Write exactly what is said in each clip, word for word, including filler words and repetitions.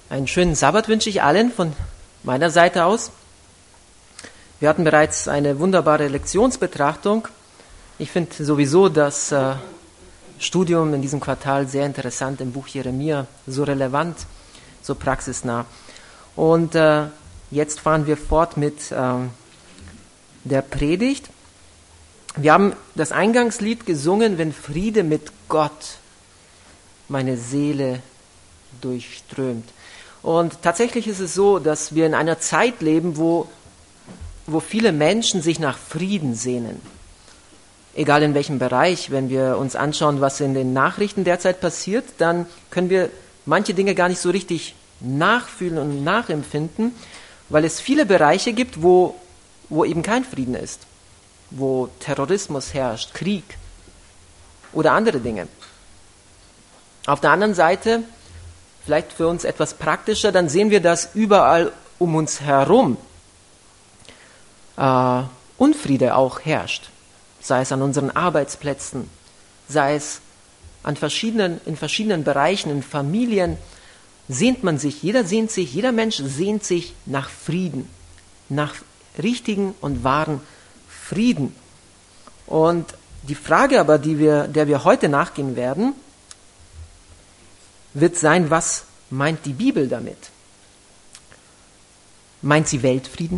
Einen schönen Sabbat wünsche ich allen von meiner Seite aus. Wir hatten bereits eine wunderbare Lektionsbetrachtung. Ich finde sowieso das äh, Studium in diesem Quartal sehr interessant im Buch Jeremia, so relevant, so praxisnah. Und äh, jetzt fahren wir fort mit äh, der Predigt. Wir haben das Eingangslied gesungen, wenn Friede mit Gott meine Seele durchströmt. Und tatsächlich ist es so, dass wir in einer Zeit leben, wo, wo viele Menschen sich nach Frieden sehnen. Egal in welchem Bereich, wenn wir uns anschauen, was in den Nachrichten derzeit passiert, dann können wir manche Dinge gar nicht so richtig nachfühlen und nachempfinden, weil es viele Bereiche gibt, wo, wo eben kein Frieden ist, wo Terrorismus herrscht, Krieg oder andere Dinge. Auf der anderen Seite, vielleicht für uns etwas praktischer, dann sehen wir, dass überall um uns herum äh, Unfriede auch herrscht. Sei es an unseren Arbeitsplätzen, sei es an verschiedenen, in verschiedenen Bereichen, in Familien, sehnt man sich, jeder sehnt sich, jeder Mensch sehnt sich nach Frieden, nach richtigen und wahren Frieden. Und die Frage aber, die wir, der wir heute nachgehen werden, wird sein, was meint die Bibel damit? Meint sie Weltfrieden?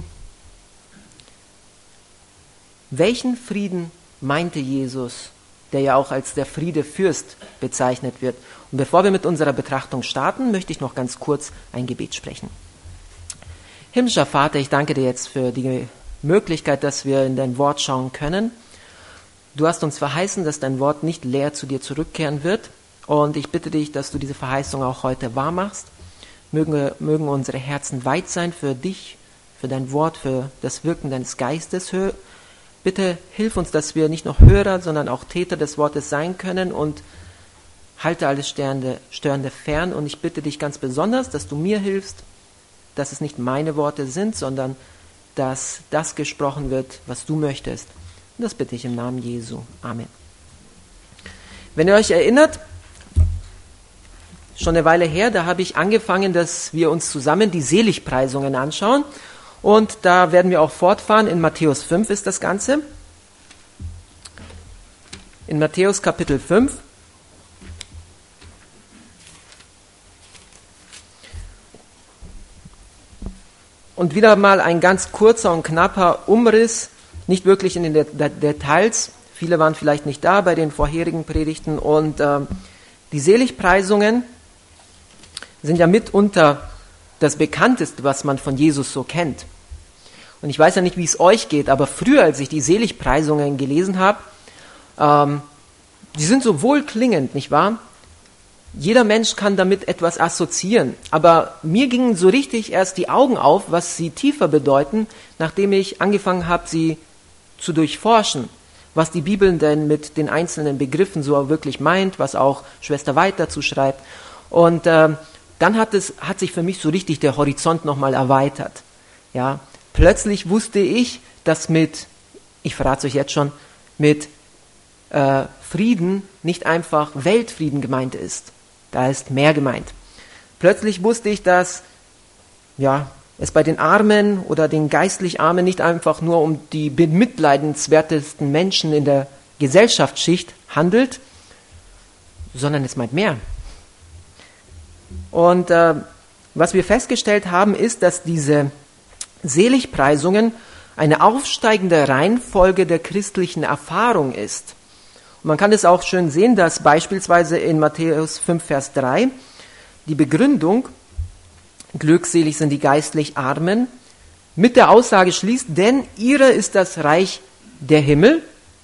Welchen Frieden meinte Jesus, der ja auch als der Friedefürst bezeichnet wird? Und bevor wir mit unserer Betrachtung starten, möchte ich noch ganz kurz ein Gebet sprechen. Himmlischer Vater, ich danke dir jetzt für die Möglichkeit, dass wir in dein Wort schauen können. Du hast uns verheißen, dass dein Wort nicht leer zu dir zurückkehren wird. Und ich bitte dich, dass du diese Verheißung auch heute wahr machst. Mögen, mögen unsere Herzen weit sein für dich, für dein Wort, für das Wirken deines Geistes. Bitte hilf uns, dass wir nicht nur Hörer, sondern auch Täter des Wortes sein können und halte alles Störende, Störende fern. Und ich bitte dich ganz besonders, dass du mir hilfst, dass es nicht meine Worte sind, sondern dass das gesprochen wird, was du möchtest. Und das bitte ich im Namen Jesu. Amen. Wenn ihr euch erinnert, schon eine Weile her, da habe ich angefangen, dass wir uns zusammen die Seligpreisungen anschauen. Und da werden wir auch fortfahren. In Matthäus fünf ist das Ganze. In Matthäus Kapitel fünf. Und wieder mal ein ganz kurzer und knapper Umriss, nicht wirklich in den Details. Viele waren vielleicht nicht da bei den vorherigen Predigten. Und äh, die Seligpreisungen sind ja mitunter das Bekannteste, was man von Jesus so kennt. Und ich weiß ja nicht, wie es euch geht, aber früher, als ich die Seligpreisungen gelesen habe, ähm, die sind so wohlklingend, nicht wahr? Jeder Mensch kann damit etwas assoziieren, aber mir gingen so richtig erst die Augen auf, was sie tiefer bedeuten, nachdem ich angefangen habe, sie zu durchforschen, was die Bibel denn mit den einzelnen Begriffen so wirklich meint, was auch Schwester Weid dazu schreibt. Und äh, dann hat es, hat sich für mich so richtig der Horizont nochmal erweitert. Ja, plötzlich wusste ich, dass mit, ich verrate es euch jetzt schon, mit äh, Frieden nicht einfach Weltfrieden gemeint ist. Da ist mehr gemeint. Plötzlich wusste ich, dass ja, es bei den Armen oder den geistlich Armen nicht einfach nur um die bemitleidenswertesten Menschen in der Gesellschaftsschicht handelt, sondern es meint mehr. Und äh, was wir festgestellt haben, ist, dass diese Seligpreisungen eine aufsteigende Reihenfolge der christlichen Erfahrung ist. Und man kann es auch schön sehen, dass beispielsweise in Matthäus fünf, Vers drei die Begründung, glückselig sind die geistlich Armen, mit der Aussage schließt, denn ihre ist das Reich der Himmel.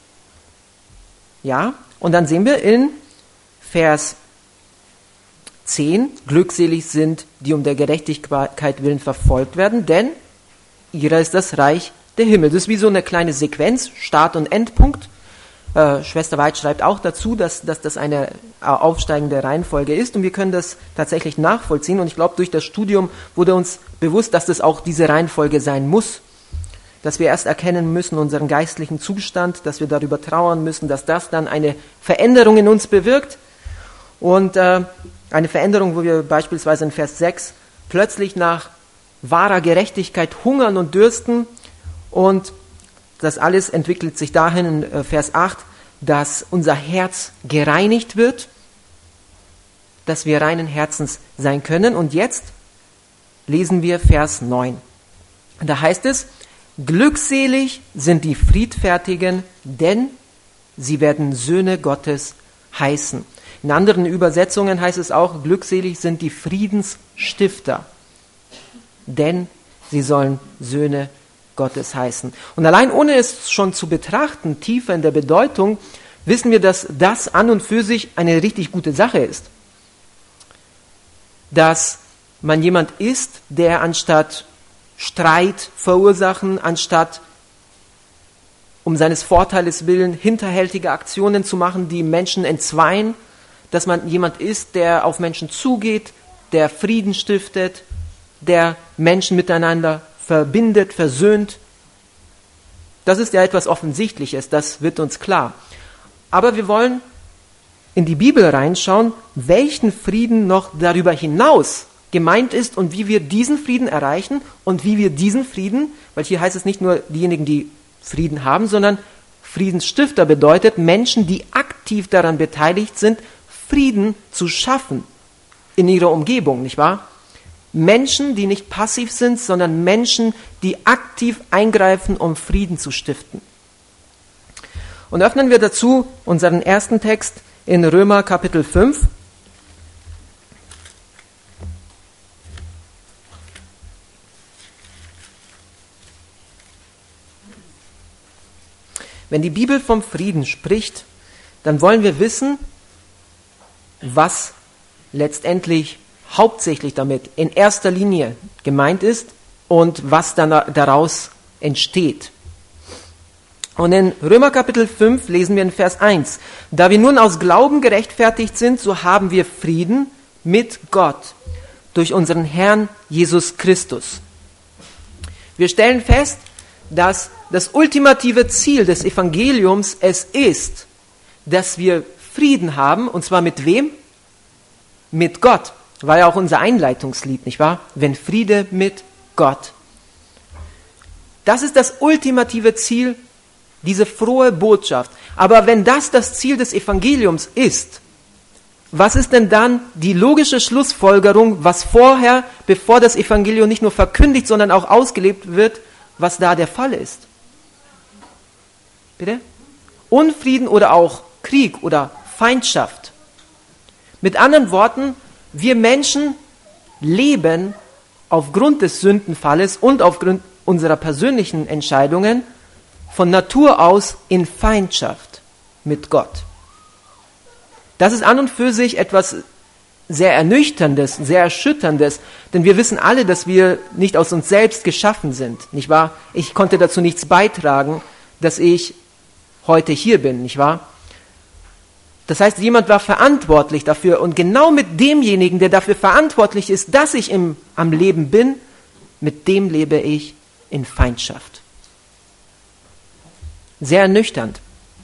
Ja, und dann sehen wir in Vers zehn, glückselig sind, die um der Gerechtigkeit willen verfolgt werden, denn ihrer ist das Reich der Himmel. Das ist wie so eine kleine Sequenz, Start- und Endpunkt. Äh, Schwester Weid schreibt auch dazu, dass, dass das eine äh, aufsteigende Reihenfolge ist und wir können das tatsächlich nachvollziehen. Und ich glaube, durch das Studium wurde uns bewusst, dass das auch diese Reihenfolge sein muss. Dass wir erst erkennen müssen, unseren geistlichen Zustand, dass wir darüber trauern müssen, dass das dann eine Veränderung in uns bewirkt. Und äh, eine Veränderung, wo wir beispielsweise in Vers sechs plötzlich nach wahrer Gerechtigkeit hungern und dürsten. Und das alles entwickelt sich dahin in Vers acht, dass unser Herz gereinigt wird, dass wir reinen Herzens sein können. Und jetzt lesen wir Vers neun. Da heißt es, glückselig sind die Friedfertigen, denn sie werden Söhne Gottes heißen. In anderen Übersetzungen heißt es auch, glückselig sind die Friedensstifter, denn sie sollen Söhne Gottes heißen. Und allein ohne es schon zu betrachten, tiefer in der Bedeutung, wissen wir, dass das an und für sich eine richtig gute Sache ist. Dass man jemand ist, der anstatt Streit verursachen, anstatt um seines Vorteiles willen hinterhältige Aktionen zu machen, die Menschen entzweien, dass man jemand ist, der auf Menschen zugeht, der Frieden stiftet, der Menschen miteinander verbindet, versöhnt. Das ist ja etwas Offensichtliches, das wird uns klar. Aber wir wollen in die Bibel reinschauen, welchen Frieden noch darüber hinaus gemeint ist und wie wir diesen Frieden erreichen und wie wir diesen Frieden, weil hier heißt es nicht nur diejenigen, die Frieden haben, sondern Friedensstifter bedeutet Menschen, die aktiv daran beteiligt sind, Frieden zu schaffen in ihrer Umgebung, nicht wahr? Menschen, die nicht passiv sind, sondern Menschen, die aktiv eingreifen, um Frieden zu stiften. Und öffnen wir dazu unseren ersten Text in Römer Kapitel fünf. Wenn die Bibel vom Frieden spricht, dann wollen wir wissen, was letztendlich hauptsächlich damit in erster Linie gemeint ist und was dann daraus entsteht. Und in Römer Kapitel fünf lesen wir in Vers eins, da wir nun aus Glauben gerechtfertigt sind, so haben wir Frieden mit Gott durch unseren Herrn Jesus Christus. Wir stellen fest, dass das ultimative Ziel des Evangeliums es ist, dass wir Frieden haben, und zwar mit wem? Mit Gott. War ja auch unser Einleitungslied, nicht wahr? Wenn Friede mit Gott. Das ist das ultimative Ziel, diese frohe Botschaft. Aber wenn das das Ziel des Evangeliums ist, was ist denn dann die logische Schlussfolgerung, was vorher, bevor das Evangelium nicht nur verkündigt, sondern auch ausgelebt wird, was da der Fall ist? Bitte? Unfrieden oder auch Krieg oder Feindschaft. Mit anderen Worten, wir Menschen leben aufgrund des Sündenfalles und aufgrund unserer persönlichen Entscheidungen von Natur aus in Feindschaft mit Gott. Das ist an und für sich etwas sehr Ernüchterndes, sehr Erschütterndes, denn wir wissen alle, dass wir nicht aus uns selbst geschaffen sind, nicht wahr? Ich konnte dazu nichts beitragen, dass ich heute hier bin, nicht wahr? Das heißt, jemand war verantwortlich dafür und genau mit demjenigen, der dafür verantwortlich ist, dass ich im, am Leben bin, mit dem lebe ich in Feindschaft. Sehr ernüchternd.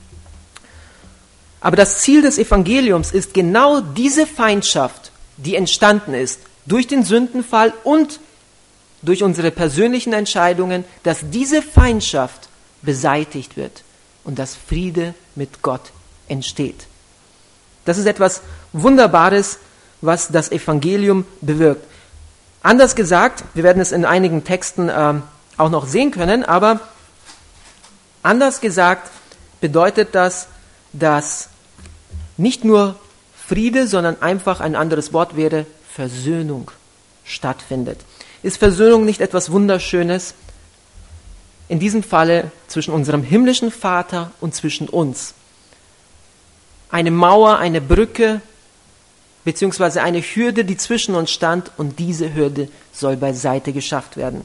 Aber das Ziel des Evangeliums ist genau diese Feindschaft, die entstanden ist durch den Sündenfall und durch unsere persönlichen Entscheidungen, dass diese Feindschaft beseitigt wird und dass Friede mit Gott entsteht. Das ist etwas Wunderbares, was das Evangelium bewirkt. Anders gesagt, wir werden es in einigen Texten ähm, auch noch sehen können, aber anders gesagt bedeutet das, dass nicht nur Friede, sondern einfach ein anderes Wort wäre Versöhnung stattfindet. Ist Versöhnung nicht etwas Wunderschönes? In diesem Falle zwischen unserem himmlischen Vater und zwischen uns. Eine Mauer, eine Brücke, beziehungsweise eine Hürde, die zwischen uns stand, und diese Hürde soll beiseite geschafft werden.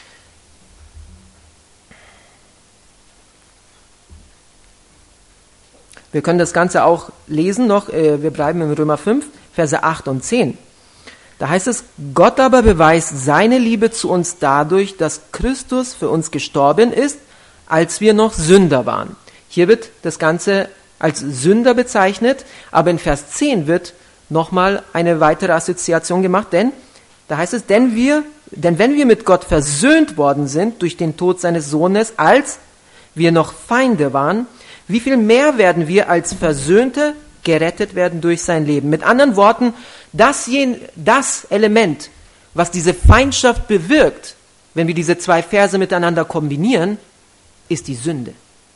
Wir können das Ganze auch lesen noch, wir bleiben in Römer fünf, Verse acht und zehn. Da heißt es, Gott aber beweist seine Liebe zu uns dadurch, dass Christus für uns gestorben ist, als wir noch Sünder waren. Hier wird das Ganze als Sünder bezeichnet, aber in Vers zehn wird nochmal eine weitere Assoziation gemacht, denn Da heißt es, denn wir, denn wenn wir mit Gott versöhnt worden sind durch den Tod seines Sohnes, als wir noch Feinde waren, wie viel mehr werden wir als Versöhnte gerettet werden durch sein Leben? Mit anderen Worten, das, das Element, was diese Feindschaft bewirkt, wenn wir diese zwei Verse miteinander kombinieren, ist die Sünde.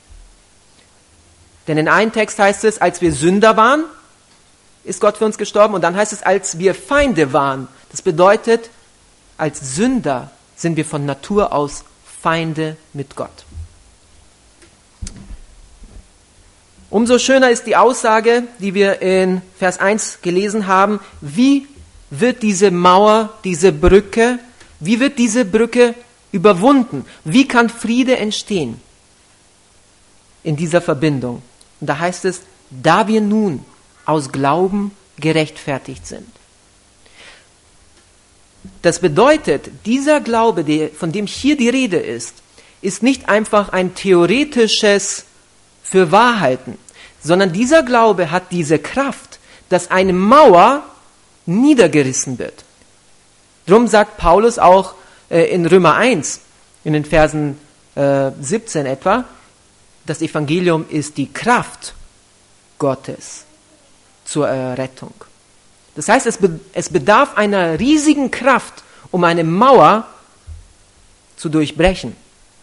Denn in einem Text heißt es, als wir Sünder waren, ist Gott für uns gestorben. Und dann heißt es, als wir Feinde waren. Das bedeutet, als Sünder sind wir von Natur aus Feinde mit Gott. Umso schöner ist die Aussage, die wir in Vers eins gelesen haben. Wie wird diese Mauer, diese Brücke, wie wird diese Brücke überwunden? Wie kann Friede entstehen in dieser Verbindung? Und da heißt es, da wir nun aus Glauben gerechtfertigt sind. Das bedeutet, dieser Glaube, von dem hier die Rede ist, ist nicht einfach ein theoretisches Fürwahrhalten, sondern dieser Glaube hat diese Kraft, dass eine Mauer niedergerissen wird. Drum sagt Paulus auch äh, in Römer eins, in den Versen äh, siebzehn etwa, das Evangelium ist die Kraft Gottes zur Errettung. Das heißt, es, be- es bedarf einer riesigen Kraft, um eine Mauer zu durchbrechen.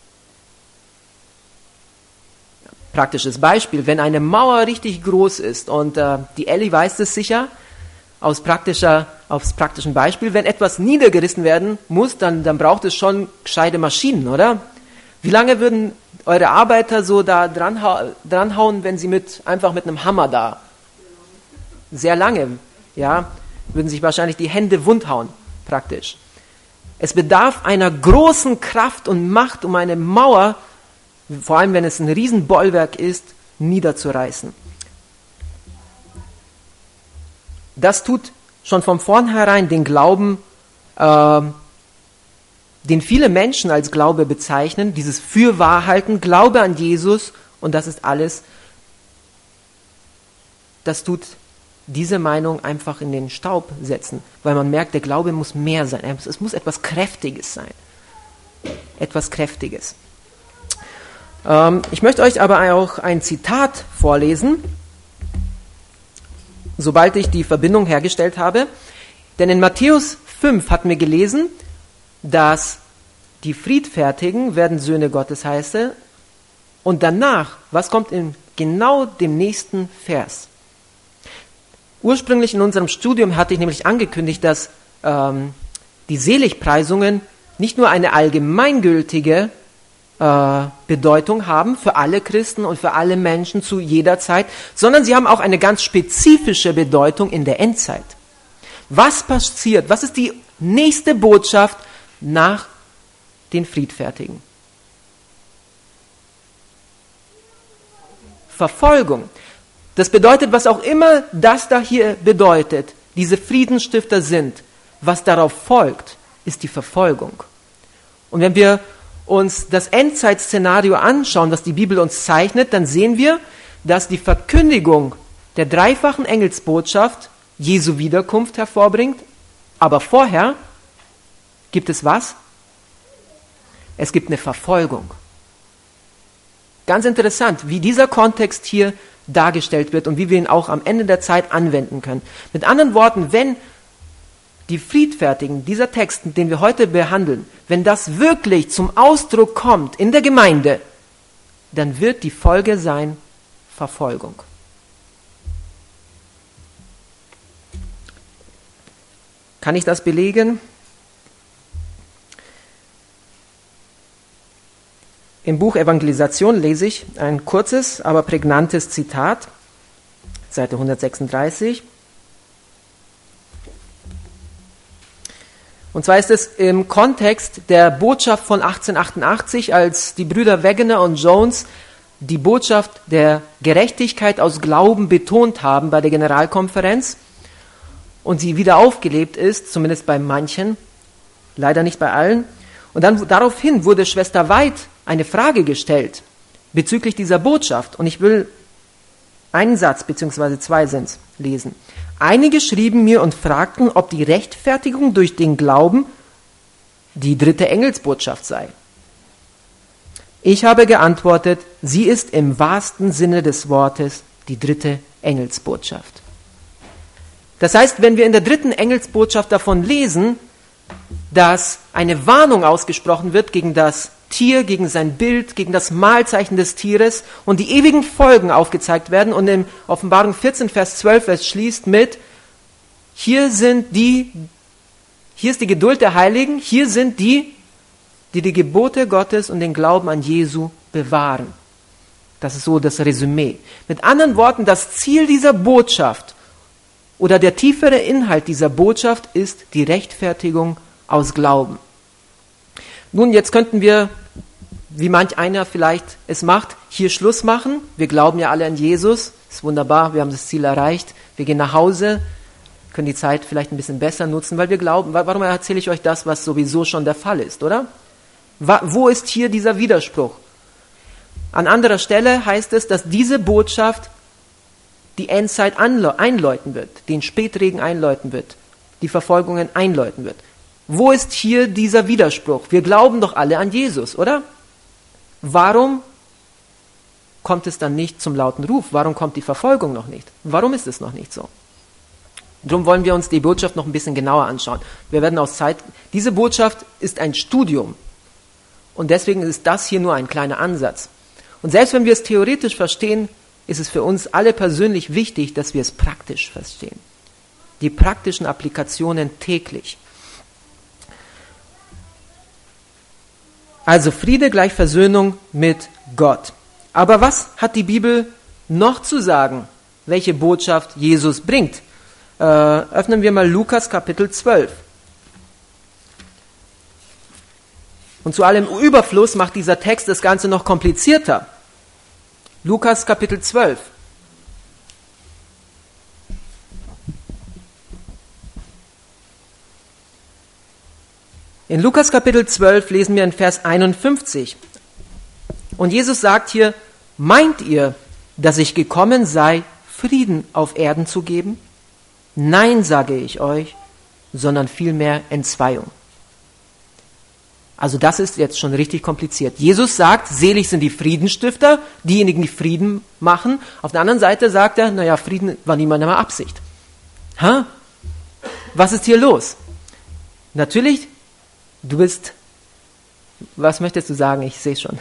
Praktisches Beispiel, wenn eine Mauer richtig groß ist, und äh, die Ellie weiß das sicher, aus praktischer, aus praktischen Beispiel, wenn etwas niedergerissen werden muss, dann, dann braucht es schon gescheite Maschinen, oder? Wie lange würden eure Arbeiter so da dranha- dranhauen, wenn sie mit, einfach mit einem Hammer da? Sehr lange, ja, würden sich wahrscheinlich die Hände wundhauen, praktisch. Es bedarf einer großen Kraft und Macht, um eine Mauer, vor allem wenn es ein Riesenbollwerk ist, niederzureißen. Das tut schon von vornherein den Glauben, äh, den viele Menschen als Glaube bezeichnen, dieses Fürwahrhalten, Glaube an Jesus, und das ist alles. Das tut diese Meinung einfach in den Staub setzen, weil man merkt, der Glaube muss mehr sein. Es muss etwas Kräftiges sein. Etwas Kräftiges. Ähm, ich möchte euch aber auch ein Zitat vorlesen, sobald ich die Verbindung hergestellt habe. Denn in Matthäus fünf hatten wir gelesen, dass die Friedfertigen werden Söhne Gottes heißen. Und danach, was kommt in genau dem nächsten Vers? Ursprünglich in unserem Studium hatte ich nämlich angekündigt, dass ähm, die Seligpreisungen nicht nur eine allgemeingültige äh, Bedeutung haben für alle Christen und für alle Menschen zu jeder Zeit, sondern sie haben auch eine ganz spezifische Bedeutung in der Endzeit. Was passiert? Was ist die nächste Botschaft nach den Friedfertigen? Verfolgung. Das bedeutet, was auch immer das da hier bedeutet, diese Friedensstifter sind, was darauf folgt, ist die Verfolgung. Und wenn wir uns das Endzeitszenario anschauen, was die Bibel uns zeichnet, dann sehen wir, dass die Verkündigung der dreifachen Engelsbotschaft Jesu Wiederkunft hervorbringt. Aber vorher gibt es was? Es gibt eine Verfolgung. Ganz interessant, wie dieser Kontext hier dargestellt wird und wie wir ihn auch am Ende der Zeit anwenden können. Mit anderen Worten, wenn die Friedfertigen, dieser Text, den wir heute behandeln, wenn das wirklich zum Ausdruck kommt in der Gemeinde, dann wird die Folge sein Verfolgung. Kann ich das belegen? Im Buch Evangelisation lese ich ein kurzes, aber prägnantes Zitat, Seite hundertsechsunddreißig. Und zwar ist es im Kontext der Botschaft von achtzehnhundertachtundachtzig, als die Brüder Wegener und Jones die Botschaft der Gerechtigkeit aus Glauben betont haben bei der Generalkonferenz und sie wieder aufgelebt ist, zumindest bei manchen, leider nicht bei allen. Und dann daraufhin wurde Schwester White eine Frage gestellt bezüglich dieser Botschaft. Und ich will einen Satz, beziehungsweise zwei sind's, lesen. Einige schrieben mir und fragten, ob die Rechtfertigung durch den Glauben die dritte Engelsbotschaft sei. Ich habe geantwortet, sie ist im wahrsten Sinne des Wortes die dritte Engelsbotschaft. Das heißt, wenn wir in der dritten Engelsbotschaft davon lesen, dass eine Warnung ausgesprochen wird gegen das Tier, gegen sein Bild, gegen das Mahlzeichen des Tieres und die ewigen Folgen aufgezeigt werden, und in Offenbarung vierzehn, Vers zwölf, es schließt mit, hier sind die, hier ist die Geduld der Heiligen, hier sind die, die die Gebote Gottes und den Glauben an Jesu bewahren. Das ist so das Resümee. Mit anderen Worten, das Ziel dieser Botschaft oder der tiefere Inhalt dieser Botschaft ist die Rechtfertigung aus Glauben. Nun, jetzt könnten wir, wie manch einer vielleicht es macht, hier Schluss machen. Wir glauben ja alle an Jesus. Ist wunderbar, wir haben das Ziel erreicht. Wir gehen nach Hause, können die Zeit vielleicht ein bisschen besser nutzen, weil wir glauben. Warum erzähle ich euch das, was sowieso schon der Fall ist, oder? Wo ist hier dieser Widerspruch? An anderer Stelle heißt es, dass diese Botschaft die Endzeit einläuten wird, den Spätregen einläuten wird, die Verfolgungen einläuten wird. Wo ist hier dieser Widerspruch? Wir glauben doch alle an Jesus, oder? Warum kommt es dann nicht zum lauten Ruf? Warum kommt die Verfolgung noch nicht? Warum ist es noch nicht so? Darum wollen wir uns die Botschaft noch ein bisschen genauer anschauen. Wir werden aus Zeit, diese Botschaft ist ein Studium. Und deswegen ist das hier nur ein kleiner Ansatz. Und selbst wenn wir es theoretisch verstehen, ist es für uns alle persönlich wichtig, dass wir es praktisch verstehen. Die praktischen Applikationen täglich. Also Friede gleich Versöhnung mit Gott. Aber was hat die Bibel noch zu sagen, welche Botschaft Jesus bringt? Äh, öffnen wir mal Lukas Kapitel zwölf. Und zu allem Überfluss macht dieser Text das Ganze noch komplizierter. Lukas Kapitel zwölf. In Lukas Kapitel zwölf lesen wir in Vers einundfünfzig. Und Jesus sagt hier, meint ihr, dass ich gekommen sei, Frieden auf Erden zu geben? Nein, sage ich euch, sondern vielmehr Entzweiung. Also das ist jetzt schon richtig kompliziert. Jesus sagt, selig sind die Friedensstifter, diejenigen, die Frieden machen. Auf der anderen Seite sagt er, naja, Frieden war niemand mehr Absicht. Hä? Was ist hier los? Natürlich, du bist, was möchtest du sagen? Ich sehe es schon.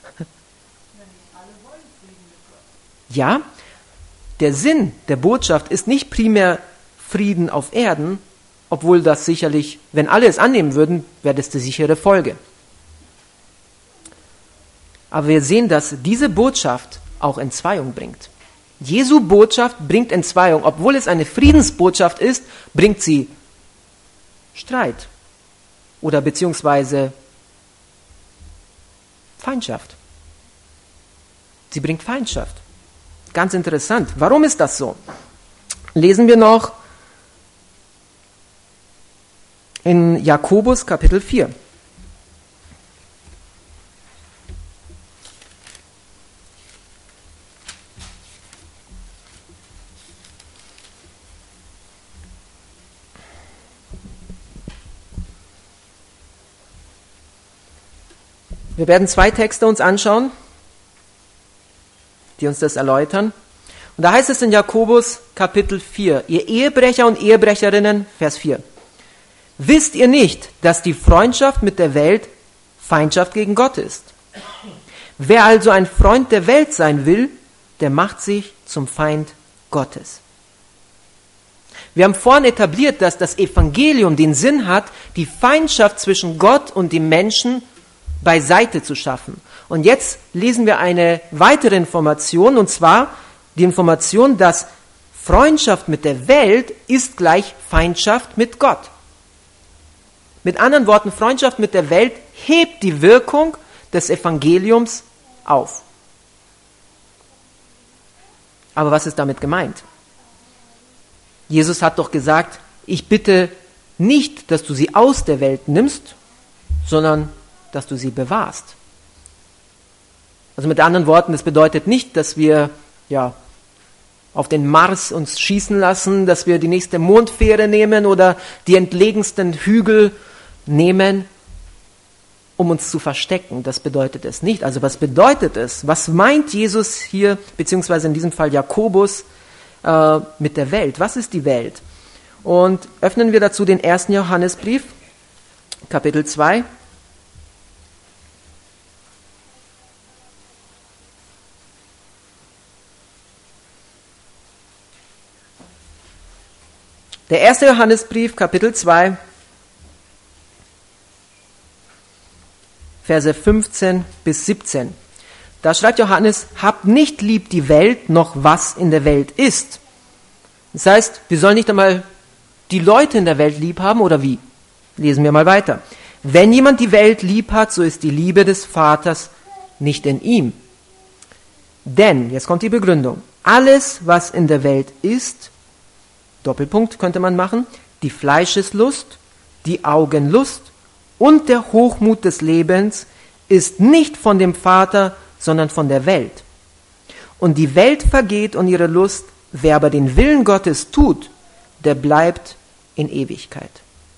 Ja, der Sinn der Botschaft ist nicht primär Frieden auf Erden, obwohl das sicherlich, wenn alle es annehmen würden, wäre das die sichere Folge. Aber wir sehen, dass diese Botschaft auch Entzweiung bringt. Jesu Botschaft bringt Entzweiung. Obwohl es eine Friedensbotschaft ist, bringt sie Streit oder beziehungsweise Feindschaft. Sie bringt Feindschaft. Ganz interessant. Warum ist das so? Lesen wir noch in Jakobus Kapitel vier. Wir werden zwei Texte uns anschauen, die uns das erläutern. Und da heißt es in Jakobus Kapitel vier, ihr Ehebrecher und Ehebrecherinnen, Vers vier. Wisst ihr nicht, dass die Freundschaft mit der Welt Feindschaft gegen Gott ist? Wer also ein Freund der Welt sein will, der macht sich zum Feind Gottes. Wir haben vorhin etabliert, dass das Evangelium den Sinn hat, die Feindschaft zwischen Gott und dem Menschen beiseite zu schaffen. Und jetzt lesen wir eine weitere Information, und zwar die Information, dass Freundschaft mit der Welt ist gleich Feindschaft mit Gott. Mit anderen Worten, Freundschaft mit der Welt hebt die Wirkung des Evangeliums auf. Aber was ist damit gemeint? Jesus hat doch gesagt, ich bitte nicht, dass du sie aus der Welt nimmst, sondern dass du sie bewahrst. Also mit anderen Worten, das bedeutet nicht, dass wir ja auf den Mars uns schießen lassen, dass wir die nächste Mondfähre nehmen oder die entlegensten Hügel nehmen, um uns zu verstecken. Das bedeutet es nicht. Also was bedeutet es? Was meint Jesus hier, beziehungsweise in diesem Fall Jakobus, äh, mit der Welt? Was ist die Welt? Und öffnen wir dazu den ersten Johannesbrief, Kapitel zwei. Der erste Johannesbrief, Kapitel zwei, Verse fünfzehn bis siebzehn. Da schreibt Johannes, habt nicht lieb die Welt, noch was in der Welt ist. Das heißt, wir sollen nicht einmal die Leute in der Welt lieb haben, oder wie? Lesen wir mal weiter. Wenn jemand die Welt lieb hat, so ist die Liebe des Vaters nicht in ihm. Denn, jetzt kommt die Begründung, alles, was in der Welt ist, Doppelpunkt könnte man machen, die Fleischeslust, die Augenlust und der Hochmut des Lebens ist nicht von dem Vater, sondern von der Welt. Und die Welt vergeht und ihre Lust, wer aber den Willen Gottes tut, der bleibt in Ewigkeit.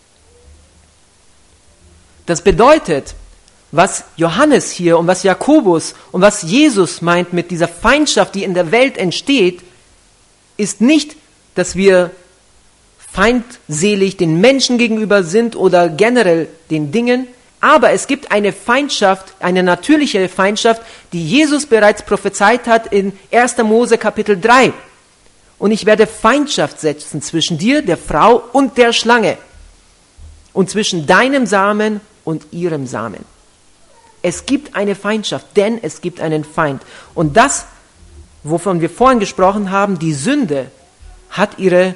Das bedeutet, was Johannes hier und was Jakobus und was Jesus meint mit dieser Feindschaft, die in der Welt entsteht, ist nicht, dass wir feindselig den Menschen gegenüber sind oder generell den Dingen, aber es gibt eine Feindschaft, eine natürliche Feindschaft, die Jesus bereits prophezeit hat in erster Mose Kapitel drei. Und ich werde Feindschaft setzen zwischen dir, der Frau und der Schlange und zwischen deinem Samen und ihrem Samen. Es gibt eine Feindschaft, denn es gibt einen Feind. Und das, wovon wir vorhin gesprochen haben, die Sünde, hat ihre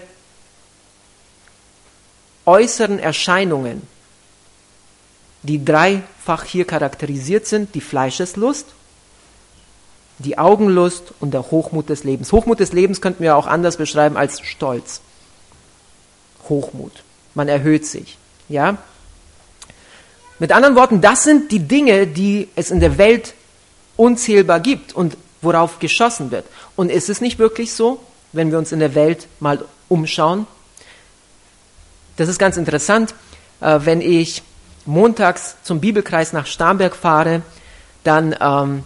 äußeren Erscheinungen, die dreifach hier charakterisiert sind, die Fleischeslust, die Augenlust und der Hochmut des Lebens. Hochmut des Lebens könnten wir auch anders beschreiben als Stolz. Hochmut. Man erhöht sich. Ja? Mit anderen Worten, das sind die Dinge, die es in der Welt unzählbar gibt und worauf geschossen wird. Und ist es nicht wirklich so, wenn wir uns in der Welt mal umschauen? Das ist ganz interessant, wenn ich montags zum Bibelkreis nach Starnberg fahre, dann, ähm,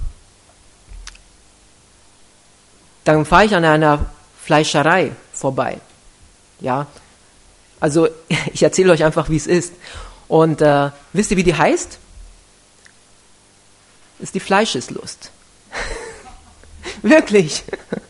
dann fahre ich an einer Fleischerei vorbei. Ja, also ich erzähle euch einfach, wie es ist. Und äh, wisst ihr, wie die heißt? Ist die Fleischeslust. Wirklich.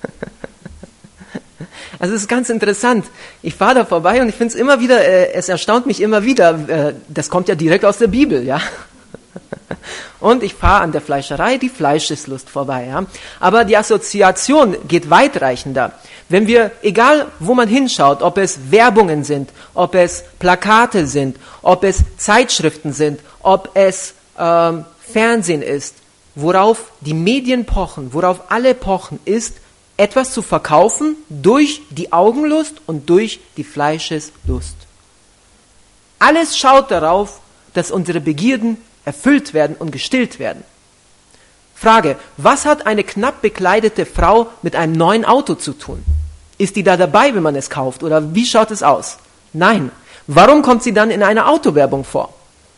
Also es ist ganz interessant. Ich fahre da vorbei und ich finde es immer wieder, äh, es erstaunt mich immer wieder, äh, das kommt ja direkt aus der Bibel, ja. Und ich fahre an der Fleischerei die Fleischeslust vorbei, ja. Aber die Assoziation geht weitreichender. Wenn wir, egal wo man hinschaut, ob es Werbungen sind, ob es Plakate sind, ob es Zeitschriften sind, ob es ähm, Fernsehen ist, worauf die Medien pochen, worauf alle pochen, ist, etwas zu verkaufen durch die Augenlust und durch die Fleischeslust. Alles schaut darauf, dass unsere Begierden erfüllt werden und gestillt werden. Frage, was hat eine knapp bekleidete Frau mit einem neuen Auto zu tun? Ist die da dabei, wenn man es kauft? Oder wie schaut es aus? Nein. Warum kommt sie dann in einer Autowerbung vor?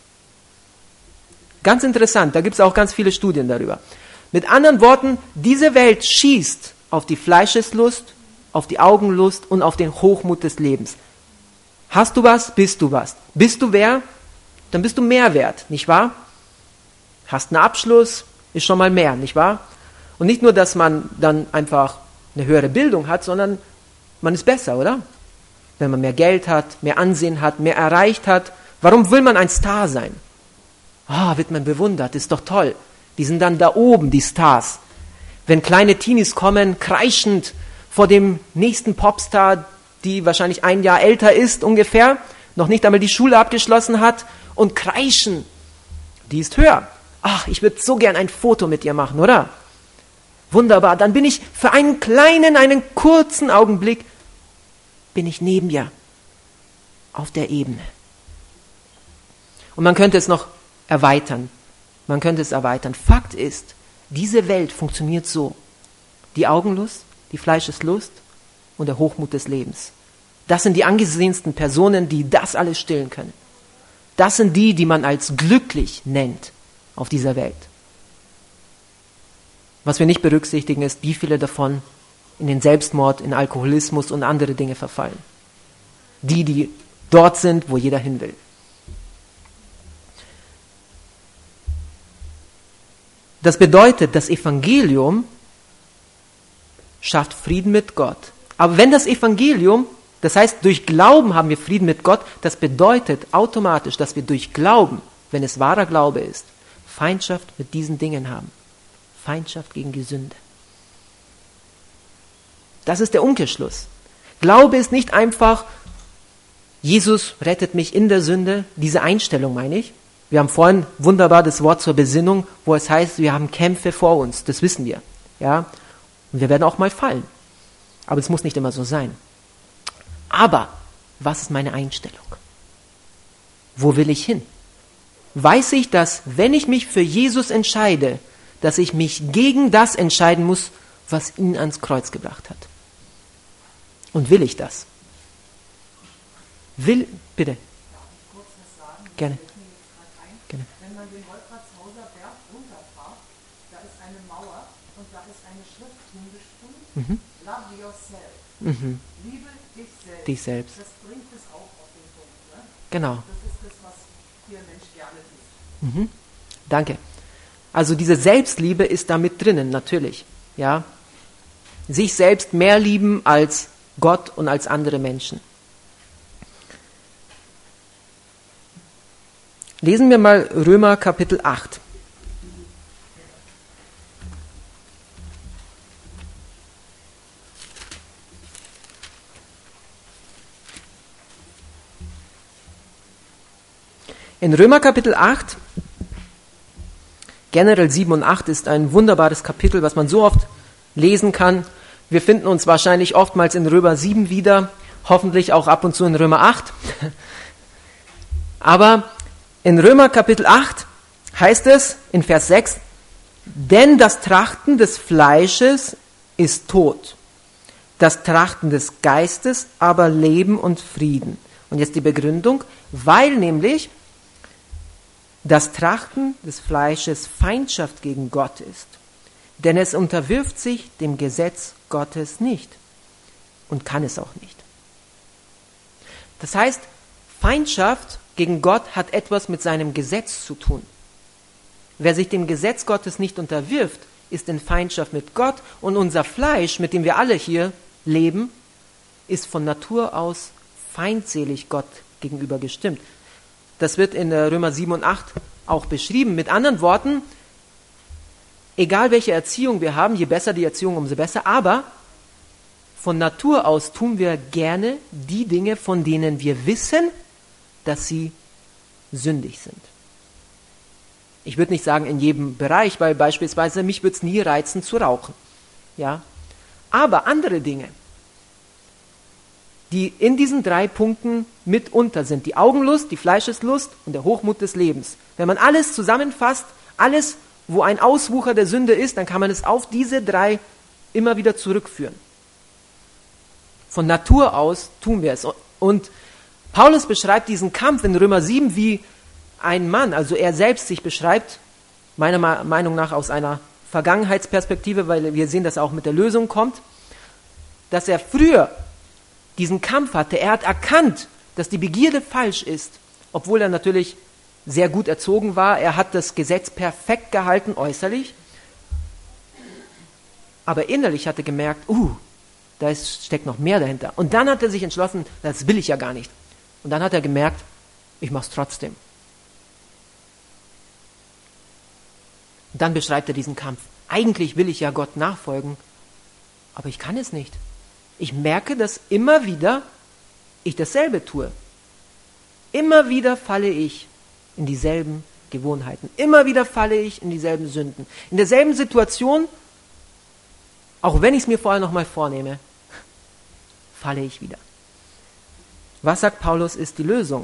Ganz interessant, da gibt es auch ganz viele Studien darüber. Mit anderen Worten, diese Welt schießt auf die Fleischeslust, auf die Augenlust und auf den Hochmut des Lebens. Hast du was, bist du was. Bist du wer? Dann bist du mehr wert, nicht wahr? Hast einen Abschluss, ist schon mal mehr, nicht wahr? Und nicht nur, dass man dann einfach eine höhere Bildung hat, sondern man ist besser, oder? Wenn man mehr Geld hat, mehr Ansehen hat, mehr erreicht hat. Warum will man ein Star sein? Ah, oh, wird man bewundert, ist doch toll. Die sind dann da oben, die Stars. Wenn kleine Teenies kommen, kreischend vor dem nächsten Popstar, die wahrscheinlich ein Jahr älter ist ungefähr, noch nicht einmal die Schule abgeschlossen hat, und kreischen, die ist höher. Ach, ich würde so gern ein Foto mit ihr machen, oder? Wunderbar, dann bin ich für einen kleinen, einen kurzen Augenblick, bin ich neben ihr, auf der Ebene. Und man könnte es noch erweitern. Man könnte es erweitern. Fakt ist, diese Welt funktioniert so. Die Augenlust, die Fleischeslust und der Hochmut des Lebens. Das sind die angesehensten Personen, die das alles stillen können. Das sind die, die man als glücklich nennt auf dieser Welt. Was wir nicht berücksichtigen, ist, wie viele davon in den Selbstmord, in Alkoholismus und andere Dinge verfallen. Die, die dort sind, wo jeder hin will. Das bedeutet, das Evangelium schafft Frieden mit Gott. Aber wenn das Evangelium, das heißt, durch Glauben haben wir Frieden mit Gott, das bedeutet automatisch, dass wir durch Glauben, wenn es wahrer Glaube ist, Feindschaft mit diesen Dingen haben. Feindschaft gegen die Sünde. Das ist der Umkehrschluss. Glaube ist nicht einfach, Jesus rettet mich in der Sünde, diese Einstellung meine ich. Wir haben vorhin wunderbar das Wort zur Besinnung, wo es heißt, wir haben Kämpfe vor uns, das wissen wir. Ja? Und wir werden auch mal fallen. Aber es muss nicht immer so sein. Aber was ist meine Einstellung? Wo will ich hin? Weiß ich, dass wenn ich mich für Jesus entscheide, dass ich mich gegen das entscheiden muss, was ihn ans Kreuz gebracht hat? Und will ich das? Will, bitte. Gerne. Gerne. Wenn man den Wolfratshauser Berg runterfahrt, da ist eine Mauer und da ist eine Schrift hingestimmt. Mhm. Love yourself. Mhm. Liebe dich selbst. Dich selbst. Das bringt es auch auf den Punkt. Ne? Genau. Das ist das, was hier Mensch gerne tut. Mhm. Danke. Also diese Selbstliebe ist da mit drinnen, natürlich. Ja? Sich selbst mehr lieben als Gott und als andere Menschen. Lesen wir mal Römer Kapitel acht. In Römer Kapitel acht, generell sieben und acht ist ein wunderbares Kapitel, was man so oft lesen kann. Wir finden uns wahrscheinlich oftmals in Römer sieben wieder, hoffentlich auch ab und zu in Römer acht. Aber in Römer Kapitel acht heißt es in Vers sechs, denn das Trachten des Fleisches ist Tod, das Trachten des Geistes aber Leben und Frieden. Und jetzt die Begründung, weil nämlich das Trachten des Fleisches Feindschaft gegen Gott ist, denn es unterwirft sich dem Gesetz Gottes nicht und kann es auch nicht. Das heißt, Feindschaft gegen Gott hat etwas mit seinem Gesetz zu tun. Wer sich dem Gesetz Gottes nicht unterwirft, ist in Feindschaft mit Gott und unser Fleisch, mit dem wir alle hier leben, ist von Natur aus feindselig Gott gegenüber gestimmt. Das wird in Römer sieben und acht auch beschrieben. Mit anderen Worten, egal welche Erziehung wir haben, je besser die Erziehung, umso besser, aber von Natur aus tun wir gerne die Dinge, von denen wir wissen, dass sie sündig sind. Ich würde nicht sagen in jedem Bereich, weil beispielsweise mich würde es nie reizen zu rauchen. Ja? Aber andere Dinge, die in diesen drei Punkten mitunter sind, die Augenlust, die Fleischeslust und der Hochmut des Lebens. Wenn man alles zusammenfasst, alles, wo ein Auswucher der Sünde ist, dann kann man es auf diese drei immer wieder zurückführen. Von Natur aus tun wir es. Und Paulus beschreibt diesen Kampf in Römer sieben wie ein Mann, also er selbst sich beschreibt, meiner Meinung nach aus einer Vergangenheitsperspektive, weil wir sehen, dass er auch mit der Lösung kommt, dass er früher diesen Kampf hatte. Er hat erkannt, dass die Begierde falsch ist, obwohl er natürlich sehr gut erzogen war. Er hat das Gesetz perfekt gehalten, äußerlich. Aber innerlich hat er gemerkt, uh, da ist, steckt noch mehr dahinter. Und dann hat er sich entschlossen, das will ich ja gar nicht. Und dann hat er gemerkt, ich mache es trotzdem. Und dann beschreibt er diesen Kampf. Eigentlich will ich ja Gott nachfolgen, aber ich kann es nicht. Ich merke, dass immer wieder ich dasselbe tue. Immer wieder falle ich in dieselben Gewohnheiten. Immer wieder falle ich in dieselben Sünden. In derselben Situation, auch wenn ich es mir vorher nochmal vornehme, falle ich wieder. Was sagt Paulus ist die Lösung?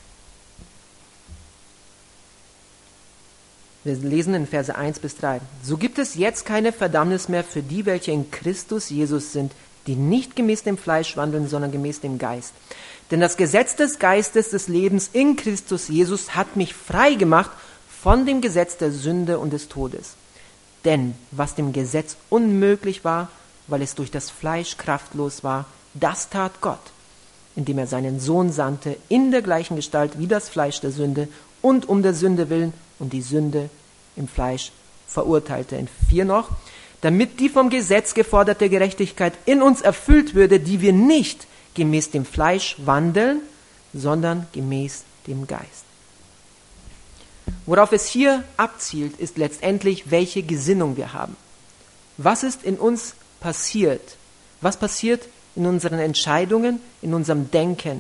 Wir lesen in Verse eins bis drei. So gibt es jetzt keine Verdammnis mehr für die, welche in Christus Jesus sind, die nicht gemäß dem Fleisch wandeln, sondern gemäß dem Geist. Denn das Gesetz des Geistes des Lebens in Christus Jesus hat mich frei gemacht von dem Gesetz der Sünde und des Todes. Denn was dem Gesetz unmöglich war, weil es durch das Fleisch kraftlos war, das tat Gott, indem er seinen Sohn sandte in der gleichen Gestalt wie das Fleisch der Sünde und um der Sünde willen und die Sünde im Fleisch verurteilte. In vier noch, damit die vom Gesetz geforderte Gerechtigkeit in uns erfüllt würde, die wir nicht gemäß dem Fleisch wandeln, sondern gemäß dem Geist. Worauf es hier abzielt, ist letztendlich, welche Gesinnung wir haben. Was ist in uns passiert? Was passiert in unseren Entscheidungen, in unserem Denken?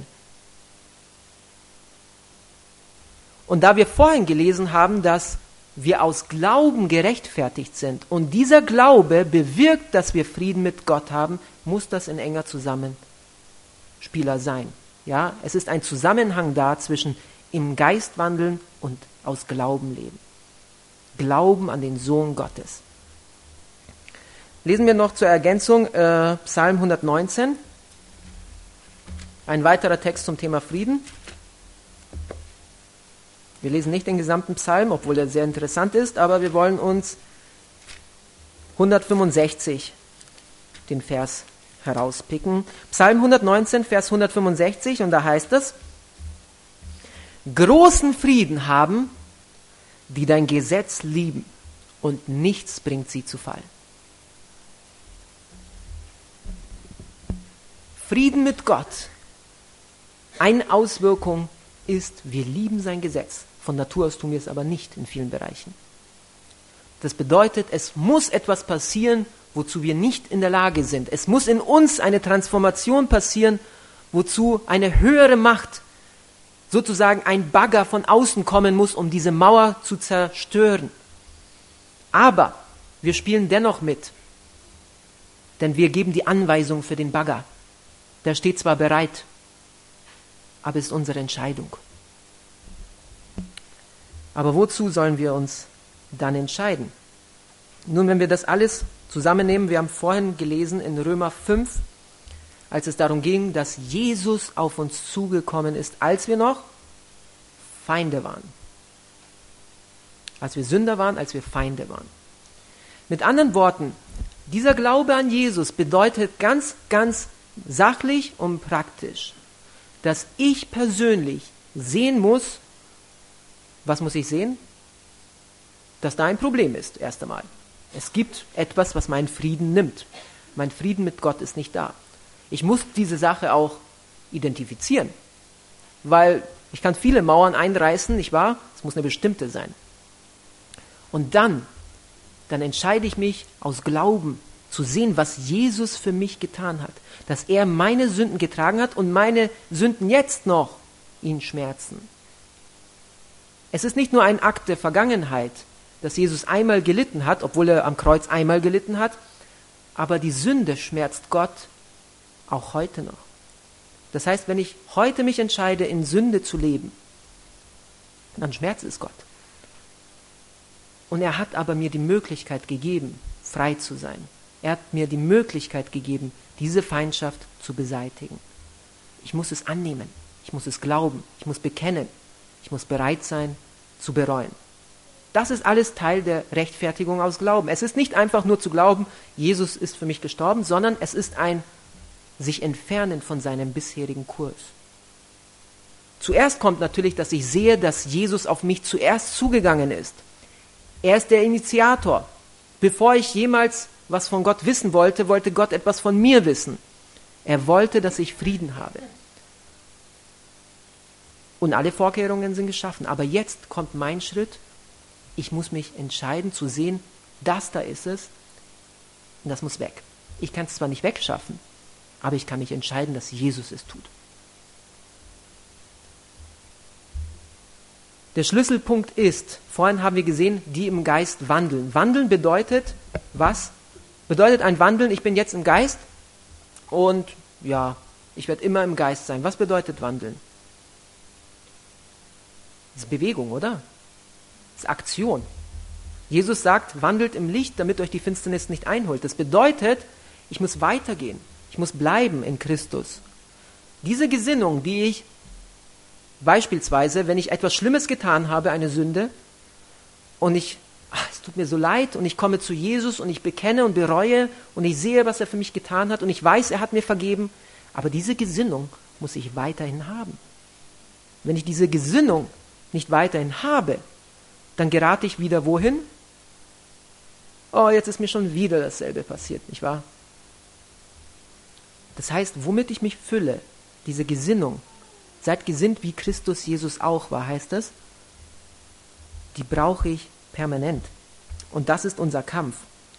Und da wir vorhin gelesen haben, dass wir aus Glauben gerechtfertigt sind und dieser Glaube bewirkt, dass wir Frieden mit Gott haben, muss das in enger Zusammenspieler sein. Ja, es ist ein Zusammenhang da zwischen im Geist wandeln und aus Glauben leben. Glauben an den Sohn Gottes. Lesen wir noch zur Ergänzung äh, Psalm hundertneunzehn. Ein weiterer Text zum Thema Frieden. Wir lesen nicht den gesamten Psalm, obwohl er sehr interessant ist, aber wir wollen uns hundertfünfundsechzig den Vers herauspicken. Psalm hundertneunzehn, Vers hundertfünfundsechzig, und da heißt es: Großen Frieden haben, die dein Gesetz lieben, und nichts bringt sie zu Fall. Frieden mit Gott. Eine Auswirkung ist, wir lieben sein Gesetz. Von Natur aus tun wir es aber nicht in vielen Bereichen. Das bedeutet, es muss etwas passieren, wozu wir nicht in der Lage sind. Es muss in uns eine Transformation passieren, wozu eine höhere Macht, sozusagen ein Bagger von außen kommen muss, um diese Mauer zu zerstören. Aber wir spielen dennoch mit, denn wir geben die Anweisung für den Bagger. Der steht zwar bereit, aber es ist unsere Entscheidung. Aber wozu sollen wir uns dann entscheiden? Nun, wenn wir das alles zusammennehmen, wir haben vorhin gelesen in Römer fünf, als es darum ging, dass Jesus auf uns zugekommen ist, als wir noch Feinde waren. Als wir Sünder waren, als wir Feinde waren. Mit anderen Worten, dieser Glaube an Jesus bedeutet ganz, ganz sachlich und praktisch, dass ich persönlich sehen muss, was muss ich sehen? Dass da ein Problem ist, erst einmal. Es gibt etwas, was meinen Frieden nimmt. Mein Frieden mit Gott ist nicht da. Ich muss diese Sache auch identifizieren, weil ich kann viele Mauern einreißen, nicht wahr? Es muss eine bestimmte sein. Und dann, dann entscheide ich mich aus Glauben zu sehen, was Jesus für mich getan hat, dass er meine Sünden getragen hat und meine Sünden jetzt noch ihn schmerzen. Es ist nicht nur ein Akt der Vergangenheit, dass Jesus einmal gelitten hat, obwohl er am Kreuz einmal gelitten hat, aber die Sünde schmerzt Gott auch heute noch. Das heißt, wenn ich heute mich entscheide, in Sünde zu leben, dann schmerzt es Gott. Und er hat aber mir die Möglichkeit gegeben, frei zu sein. Er hat mir die Möglichkeit gegeben, diese Feindschaft zu beseitigen. Ich muss es annehmen, ich muss es glauben, ich muss bekennen, ich muss bereit sein, zu bereuen. Das ist alles Teil der Rechtfertigung aus Glauben. Es ist nicht einfach nur zu glauben, Jesus ist für mich gestorben, sondern es ist ein sich entfernen von seinem bisherigen Kurs. Zuerst kommt natürlich, dass ich sehe, dass Jesus auf mich zuerst zugegangen ist. Er ist der Initiator. Bevor ich jemals was von Gott wissen wollte, wollte Gott etwas von mir wissen. Er wollte, dass ich Frieden habe. Und alle Vorkehrungen sind geschaffen. Aber jetzt kommt mein Schritt. Ich muss mich entscheiden zu sehen, das da ist es und das muss weg. Ich kann es zwar nicht wegschaffen, aber ich kann mich entscheiden, dass Jesus es tut. Der Schlüsselpunkt ist, vorhin haben wir gesehen, die im Geist wandeln. Wandeln bedeutet, was? Bedeutet ein Wandeln, ich bin jetzt im Geist und ja, ich werde immer im Geist sein. Was bedeutet Wandeln? Das ist Bewegung, oder? Das ist Aktion. Jesus sagt, wandelt im Licht, damit euch die Finsternis nicht einholt. Das bedeutet, ich muss weitergehen. Ich muss bleiben in Christus. Diese Gesinnung, die ich beispielsweise, wenn ich etwas Schlimmes getan habe, eine Sünde, und ich, ach, es tut mir so leid, und ich komme zu Jesus und ich bekenne und bereue und ich sehe, was er für mich getan hat und ich weiß, er hat mir vergeben, aber diese Gesinnung muss ich weiterhin haben. Wenn ich diese Gesinnung nicht weiterhin habe, dann gerate ich wieder wohin? Oh, jetzt ist mir schon wieder dasselbe passiert, nicht wahr? Das heißt, womit ich mich fülle, diese Gesinnung, seid gesinnt, wie Christus Jesus auch war, heißt es, die brauche ich permanent. Und das ist unser Kampf.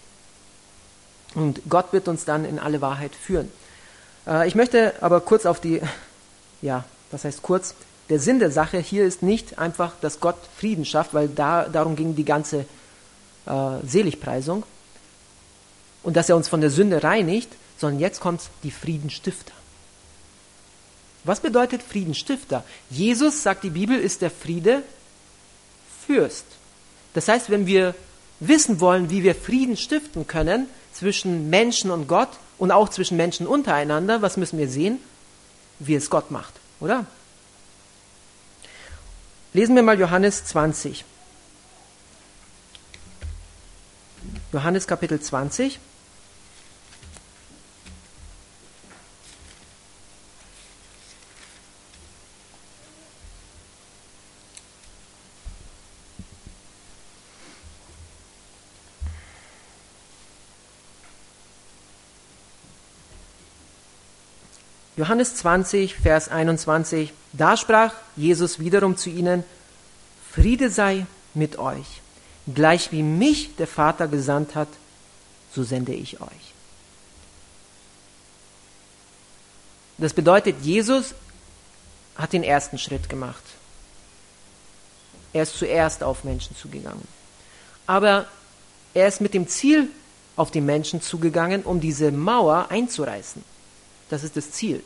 Und Gott wird uns dann in alle Wahrheit führen. Äh, ich möchte aber kurz auf die, ja, was heißt kurz? Der Sinn der Sache hier ist nicht einfach, dass Gott Frieden schafft, weil da, darum ging die ganze äh, Seligpreisung. Und dass er uns von der Sünde reinigt, sondern jetzt kommt die Friedenstifter. Was bedeutet Friedenstifter? Jesus, sagt die Bibel, ist der Friedefürst. Das heißt, wenn wir wissen wollen, wie wir Frieden stiften können zwischen Menschen und Gott und auch zwischen Menschen untereinander, was müssen wir sehen? Wie es Gott macht, oder? Lesen wir mal Johannes zwanzig. Johannes Kapitel zwanzig. Johannes zwanzig, Vers einundzwanzig, da sprach Jesus wiederum zu ihnen, Friede sei mit euch, gleich wie mich der Vater gesandt hat, so sende ich euch. Das bedeutet, Jesus hat den ersten Schritt gemacht. Er ist zuerst auf Menschen zugegangen. Aber er ist mit dem Ziel auf die Menschen zugegangen, um diese Mauer einzureißen. Das ist das Ziel.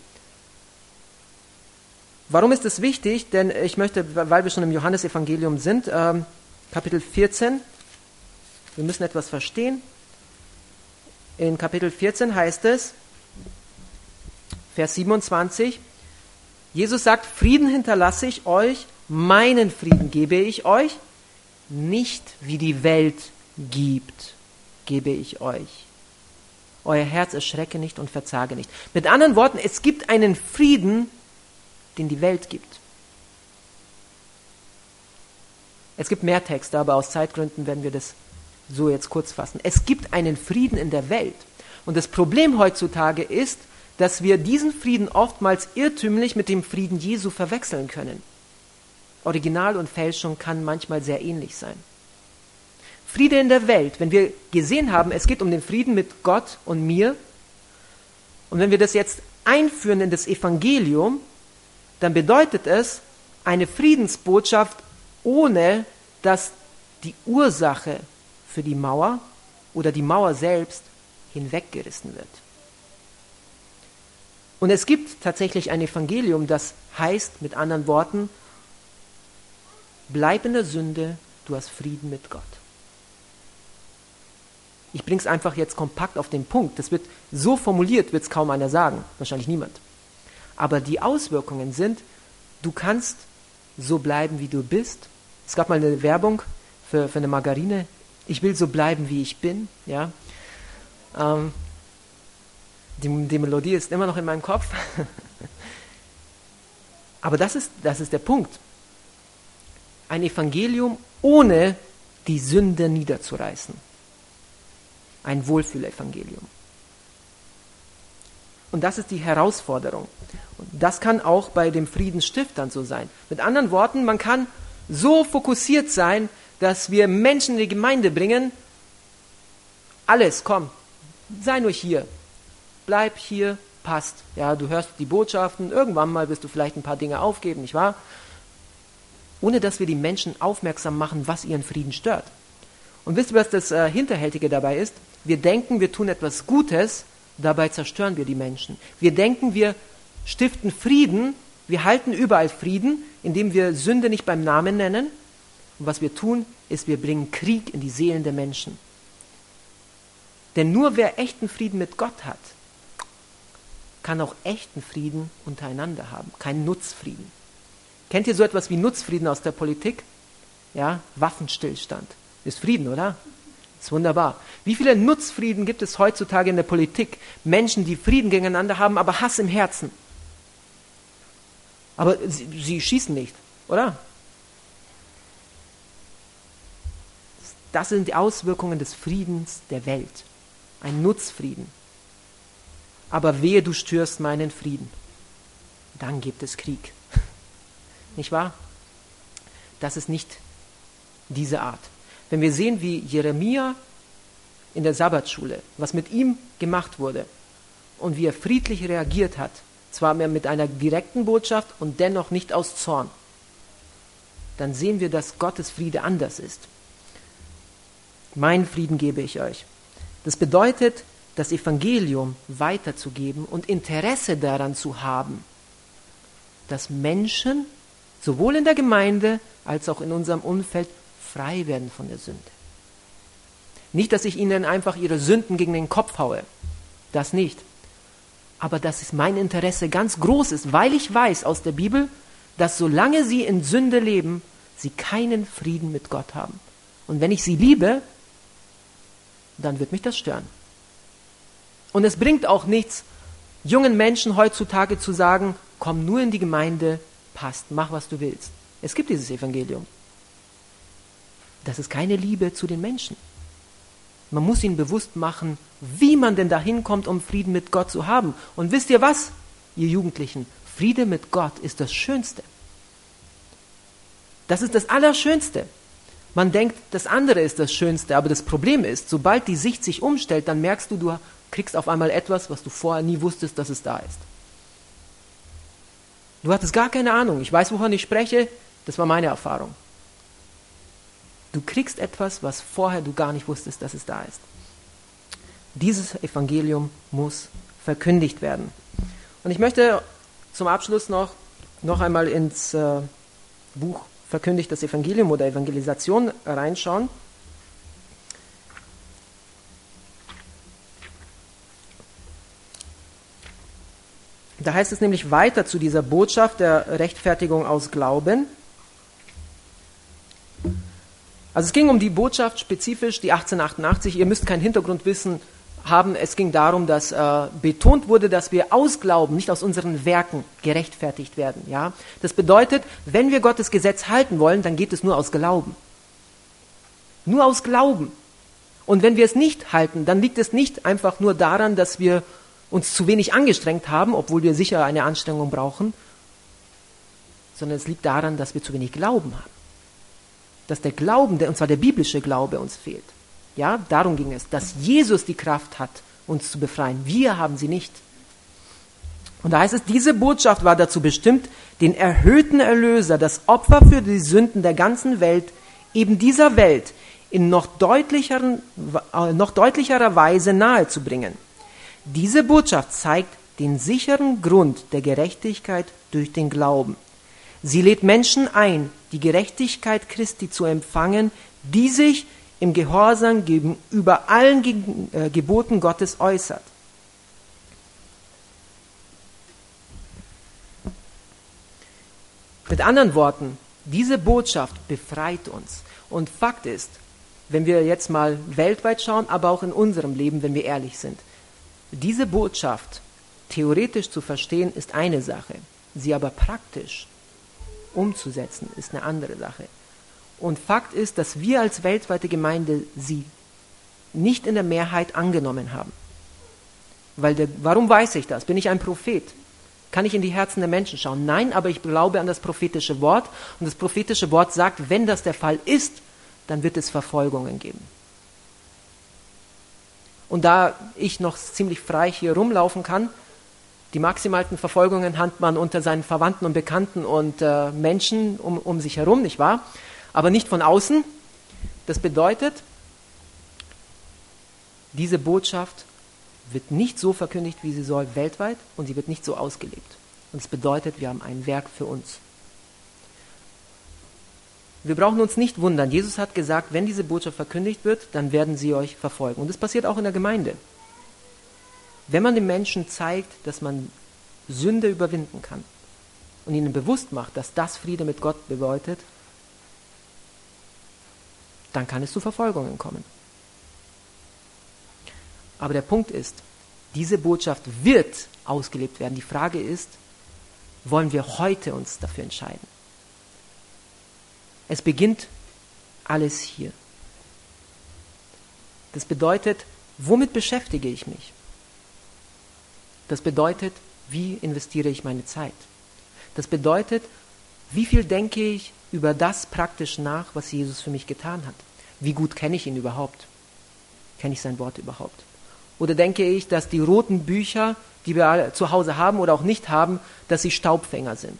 Warum ist das wichtig? Denn ich möchte, weil wir schon im Johannesevangelium sind, ähm, Kapitel vierzehn, wir müssen etwas verstehen. In Kapitel vierzehn heißt es, Vers siebenundzwanzig, Jesus sagt, Frieden hinterlasse ich euch, meinen Frieden gebe ich euch, nicht wie die Welt gibt, gebe ich euch. Euer Herz erschrecke nicht und verzage nicht. Mit anderen Worten, es gibt einen Frieden, den die Welt gibt. Es gibt mehr Texte, aber aus Zeitgründen werden wir das so jetzt kurz fassen. Es gibt einen Frieden in der Welt. Und das Problem heutzutage ist, dass wir diesen Frieden oftmals irrtümlich mit dem Frieden Jesu verwechseln können. Original und Fälschung kann manchmal sehr ähnlich sein. Friede in der Welt, wenn wir gesehen haben, es geht um den Frieden mit Gott und mir, und wenn wir das jetzt einführen in das Evangelium, dann bedeutet es eine Friedensbotschaft, ohne dass die Ursache für die Mauer oder die Mauer selbst hinweggerissen wird. Und es gibt tatsächlich ein Evangelium, das heißt, mit anderen Worten, bleib in der Sünde, du hast Frieden mit Gott. Ich bringe es einfach jetzt kompakt auf den Punkt. Das wird so formuliert, wird es kaum einer sagen. Wahrscheinlich niemand. Aber die Auswirkungen sind, du kannst so bleiben, wie du bist. Es gab mal eine Werbung für, für eine Margarine. Ich will so bleiben, wie ich bin. Ja. Ähm, die, die Melodie ist immer noch in meinem Kopf. Aber das ist, das ist der Punkt. Ein Evangelium ohne die Sünde niederzureißen. Ein Wohlfühlevangelium. Und das ist die Herausforderung. Und das kann auch bei den Friedensstiftern so sein. Mit anderen Worten, man kann so fokussiert sein, dass wir Menschen in die Gemeinde bringen. Alles, komm, sei nur hier. Bleib hier, passt. Ja, du hörst die Botschaften, irgendwann mal wirst du vielleicht ein paar Dinge aufgeben, nicht wahr? Ohne dass wir die Menschen aufmerksam machen, was ihren Frieden stört. Und wisst ihr, was das äh, Hinterhältige dabei ist? Wir denken, wir tun etwas Gutes, dabei zerstören wir die Menschen. Wir denken, wir stiften Frieden, wir halten überall Frieden, indem wir Sünde nicht beim Namen nennen. Und was wir tun, ist, wir bringen Krieg in die Seelen der Menschen. Denn nur wer echten Frieden mit Gott hat, kann auch echten Frieden untereinander haben, keinen Nutzfrieden. Kennt ihr so etwas wie Nutzfrieden aus der Politik? Ja, Waffenstillstand. Ist Frieden, oder? Ist wunderbar. Wie viele Nutzfrieden gibt es heutzutage in der Politik? Menschen, die Frieden gegeneinander haben, aber Hass im Herzen. Aber sie, sie schießen nicht, oder? Das sind die Auswirkungen des Friedens der Welt. Ein Nutzfrieden. Aber wehe, du störst meinen Frieden. Dann gibt es Krieg. Nicht wahr? Das ist nicht diese Art. Wenn wir sehen, wie Jeremia in der Sabbatschule, was mit ihm gemacht wurde und wie er friedlich reagiert hat, zwar mehr mit einer direkten Botschaft und dennoch nicht aus Zorn, dann sehen wir, dass Gottes Friede anders ist. Meinen Frieden gebe ich euch. Das bedeutet, das Evangelium weiterzugeben und Interesse daran zu haben, dass Menschen sowohl in der Gemeinde als auch in unserem Umfeld frei werden von der Sünde. Nicht, dass ich ihnen einfach ihre Sünden gegen den Kopf haue, das nicht. Aber dass es mein Interesse ganz groß ist, weil ich weiß aus der Bibel, dass solange sie in Sünde leben, sie keinen Frieden mit Gott haben. Und wenn ich sie liebe, dann wird mich das stören. Und es bringt auch nichts, jungen Menschen heutzutage zu sagen, komm nur in die Gemeinde, passt, mach was du willst. Es gibt dieses Evangelium. Das ist keine Liebe zu den Menschen. Man muss ihnen bewusst machen, wie man denn dahin kommt, um Frieden mit Gott zu haben. Und wisst ihr was, ihr Jugendlichen? Friede mit Gott ist das Schönste. Das ist das Allerschönste. Man denkt, das andere ist das Schönste, aber das Problem ist, sobald die Sicht sich umstellt, dann merkst du, du kriegst auf einmal etwas, was du vorher nie wusstest, dass es da ist. Du hattest gar keine Ahnung. Ich weiß, wovon ich spreche. Das war meine Erfahrung. Du kriegst etwas, was vorher du gar nicht wusstest, dass es da ist. Dieses Evangelium muss verkündigt werden. Und ich möchte zum Abschluss noch, noch einmal ins äh, Buch Verkündigt das Evangelium oder Evangelisation reinschauen. Da heißt es nämlich weiter zu dieser Botschaft der Rechtfertigung aus Glauben. Also es ging um die Botschaft spezifisch, die achtzehnhundertachtundachtzig. Ihr müsst kein Hintergrundwissen haben. Es ging darum, dass äh, betont wurde, dass wir aus Glauben, nicht aus unseren Werken gerechtfertigt werden. Ja? Das bedeutet, wenn wir Gottes Gesetz halten wollen, dann geht es nur aus Glauben. Nur aus Glauben. Und wenn wir es nicht halten, dann liegt es nicht einfach nur daran, dass wir uns zu wenig angestrengt haben, obwohl wir sicher eine Anstrengung brauchen, sondern es liegt daran, dass wir zu wenig Glauben haben. Dass der Glauben, und zwar der biblische Glaube, uns fehlt. Ja, darum ging es, dass Jesus die Kraft hat, uns zu befreien. Wir haben sie nicht. Und da heißt es, diese Botschaft war dazu bestimmt, den erhöhten Erlöser, das Opfer für die Sünden der ganzen Welt, eben dieser Welt, in noch, deutlicheren, noch deutlicherer Weise nahezubringen. Diese Botschaft zeigt den sicheren Grund der Gerechtigkeit durch den Glauben. Sie lädt Menschen ein, die Gerechtigkeit Christi zu empfangen, die sich im Gehorsam gegenüber allen Ge- äh, Geboten Gottes äußert. Mit anderen Worten, diese Botschaft befreit uns. Und Fakt ist, wenn wir jetzt mal weltweit schauen, aber auch in unserem Leben, wenn wir ehrlich sind, diese Botschaft theoretisch zu verstehen, ist eine Sache, sie aber praktisch umzusetzen, ist eine andere Sache. Und Fakt ist, dass wir als weltweite Gemeinde sie nicht in der Mehrheit angenommen haben. Weil der, warum weiß ich das? Bin ich ein Prophet? Kann ich in die Herzen der Menschen schauen? Nein, aber ich glaube an das prophetische Wort. Und das prophetische Wort sagt, wenn das der Fall ist, dann wird es Verfolgungen geben. Und da ich noch ziemlich frei hier rumlaufen kann, die maximalsten Verfolgungen hat man unter seinen Verwandten und Bekannten und äh, Menschen um, um sich herum, nicht wahr? Aber nicht von außen. Das bedeutet, diese Botschaft wird nicht so verkündigt, wie sie soll, weltweit, und sie wird nicht so ausgelebt. Und das bedeutet, wir haben ein Werk für uns. Wir brauchen uns nicht wundern. Jesus hat gesagt, wenn diese Botschaft verkündigt wird, dann werden sie euch verfolgen. Und das passiert auch in der Gemeinde. Wenn man den Menschen zeigt, dass man Sünde überwinden kann und ihnen bewusst macht, dass das Friede mit Gott bedeutet, dann kann es zu Verfolgungen kommen. Aber der Punkt ist, diese Botschaft wird ausgelebt werden. Die Frage ist, wollen wir heute uns dafür entscheiden? Es beginnt alles hier. Das bedeutet, womit beschäftige ich mich? Das bedeutet, wie investiere ich meine Zeit? Das bedeutet, wie viel denke ich über das praktisch nach, was Jesus für mich getan hat? Wie gut kenne ich ihn überhaupt? Kenne ich sein Wort überhaupt? Oder denke ich, dass die roten Bücher, die wir alle zu Hause haben oder auch nicht haben, dass sie Staubfänger sind?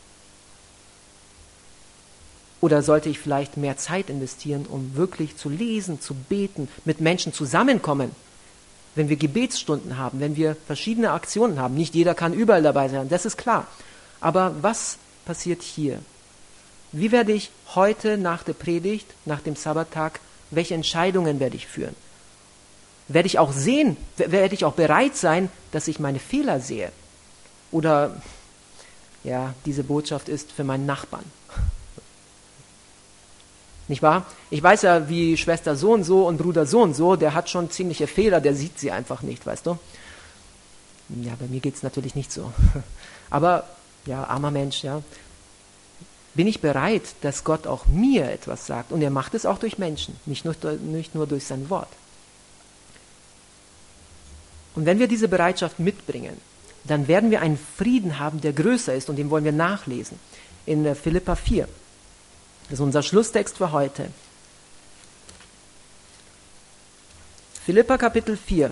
Oder sollte ich vielleicht mehr Zeit investieren, um wirklich zu lesen, zu beten, mit Menschen zusammenkommen? Wenn wir Gebetsstunden haben, wenn wir verschiedene Aktionen haben, nicht jeder kann überall dabei sein, das ist klar. Aber was passiert hier? Wie werde ich heute nach der Predigt, nach dem Sabbattag, welche Entscheidungen werde ich führen? Werde ich auch sehen, werde ich auch bereit sein, dass ich meine Fehler sehe? Oder, ja, diese Botschaft ist für meinen Nachbarn. Nicht wahr? Ich weiß ja, wie Schwester so und so und Bruder so und so, der hat schon ziemliche Fehler, der sieht sie einfach nicht, weißt du? Ja, bei mir geht es natürlich nicht so. Aber, ja, armer Mensch, ja. Bin ich bereit, dass Gott auch mir etwas sagt? Und er macht es auch durch Menschen, nicht nur, nicht nur durch sein Wort. Und wenn wir diese Bereitschaft mitbringen, dann werden wir einen Frieden haben, der größer ist, und den wollen wir nachlesen. In Philipper vier. Das ist unser Schlusstext für heute. Philipper Kapitel vier.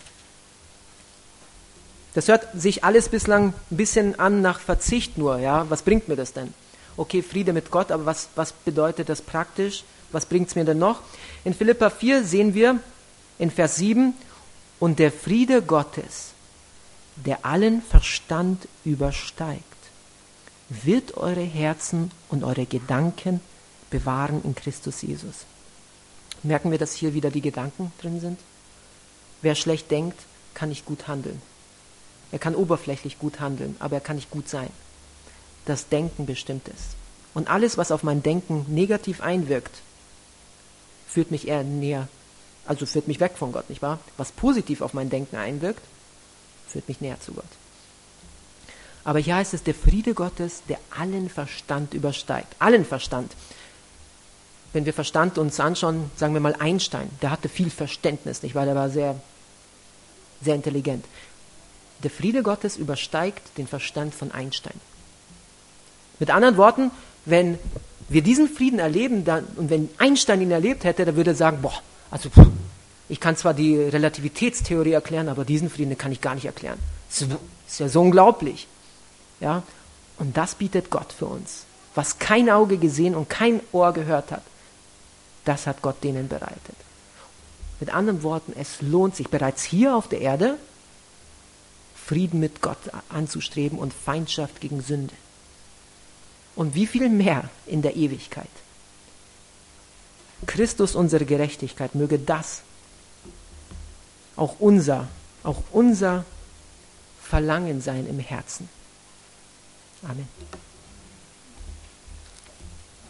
Das hört sich alles bislang ein bisschen an nach Verzicht nur. Ja? Was bringt mir das denn? Okay, Friede mit Gott, aber was, was bedeutet das praktisch? Was bringt es mir denn noch? In Philipper vier sehen wir in Vers sieben, und der Friede Gottes, der allen Verstand übersteigt, wird eure Herzen und eure Gedanken bewahren in Christus Jesus. Merken wir, dass hier wieder die Gedanken drin sind? Wer schlecht denkt, kann nicht gut handeln. Er kann oberflächlich gut handeln, aber er kann nicht gut sein. Das Denken bestimmt es. Und alles, was auf mein Denken negativ einwirkt, führt mich eher näher, also führt mich weg von Gott, nicht wahr? Was positiv auf mein Denken einwirkt, führt mich näher zu Gott. Aber hier heißt es, der Friede Gottes, der allen Verstand übersteigt. Allen Verstand. Wenn wir Verstand uns anschauen, sagen wir mal Einstein, der hatte viel Verständnis, nicht wahr? Der war sehr, sehr intelligent. Der Friede Gottes übersteigt den Verstand von Einstein. Mit anderen Worten, wenn wir diesen Frieden erleben, dann, und wenn Einstein ihn erlebt hätte, dann würde er sagen, boah, also ich kann zwar die Relativitätstheorie erklären, aber diesen Frieden kann ich gar nicht erklären. Das ist ja so unglaublich. Ja? Und das bietet Gott für uns. Was kein Auge gesehen und kein Ohr gehört hat, das hat Gott denen bereitet. Mit anderen Worten, es lohnt sich bereits hier auf der Erde, Frieden mit Gott anzustreben und Feindschaft gegen Sünde. Und wie viel mehr in der Ewigkeit. Christus, unsere Gerechtigkeit, möge das auch unser, auch unser Verlangen sein im Herzen. Amen.